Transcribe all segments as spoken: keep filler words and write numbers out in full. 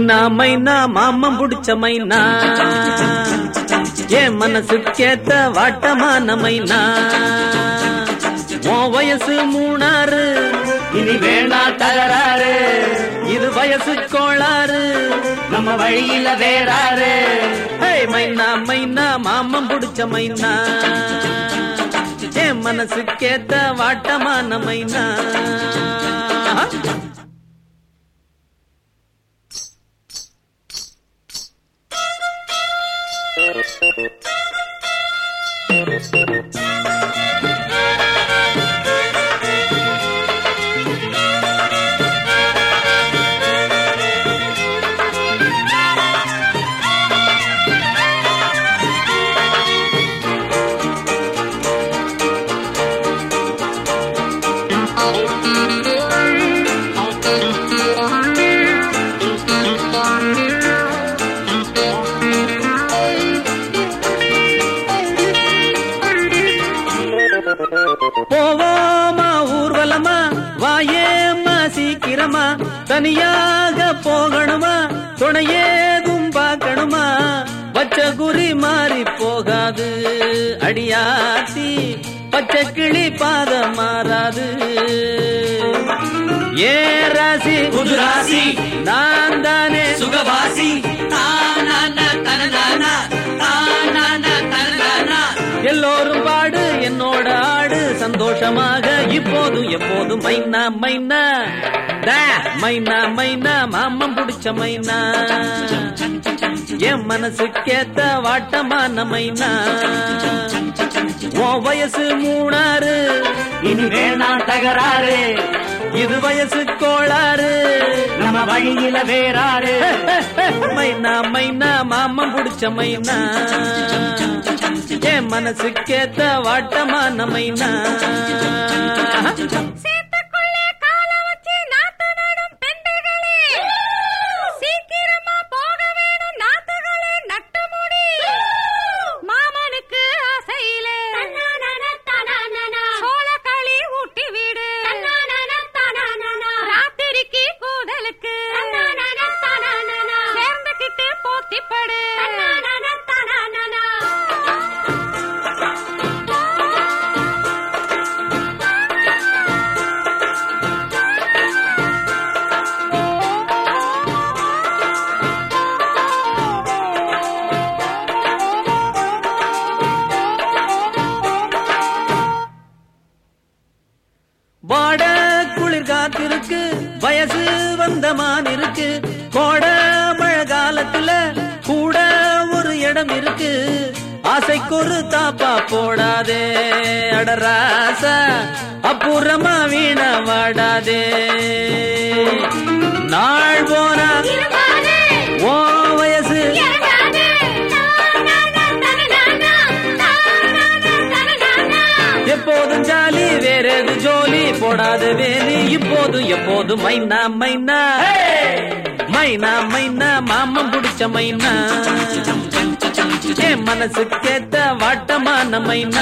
மைனா மைனா மாமம் புடிச்ச மைனா என் மனசுக்கேத்த வாட்டமான மைனா உன் வயசு மூணாறு இனி வேணா தகராறு இது வயசு கோளாறு நம்ம வழியில வேறாரு மைனா மைனா மாமம் புடிச்ச மைனா என் மனசுக்கேத்த வாட்டமான மைனா போவோமா ஊர்வலமா வாயேம்மா சீக்கிரமா தனியாக போகணுமா துணையேதும் பார்க்கணுமா பச்சை குறி மாறி போகாது அடியாத்தி பச்சை கிளி பாத மாறாது ஏ ராசி புது ராசி நான் தானே சுகவாசி எல்லோரும் பாடு என்னோட ஆடு சந்தோஷமாக இப்போதும் எப்போதும் மைனா மைனா மைனா மைனா மாமம் புடிச்ச மைனா என் மனசுக்கேத்த வாட்டமான மைனா உன் வயசு மூணாறு இனி வேணா தகராறு இது வயசு கோளாறு நம்ம வழியில வேறாரு மைனா மைனா மாமம் புடிச்ச மைனா என் மனசுக்கேத்த வாட்டமான மைனா வாட குளிர் காத்திருக்கு வயசு வந்தமான் இருக்கு கோட மழை காலத்துல கூட ஒரு இடம் இருக்கு ஆசைக்கொரு தாப்பா போடாதே அடராசா அப்புறமா வீண வாடாதே நாள் போனா ஓ வயசு எப்போதும் ஜாலி வேறது ஜோலி போடாத வேலி இப்போதும் எப்போதும் மைனா மைனா மைனா மைனா மாமம் புடிச்ச மைனா என் மனசுக்கேத்த வாட்டமான மைனா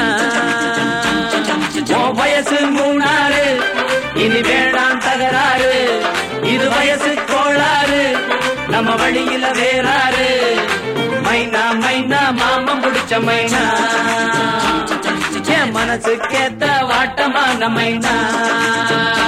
உன் வயசு மூணாறு இனி வேணாம் தகராறு இது வயசு கோளாறு நம்ம வழியில வேறாரு மைனா மைனா மாமம் புடிச்ச மைனா என் மனசுக்கேத்த வாட்டமான மைனா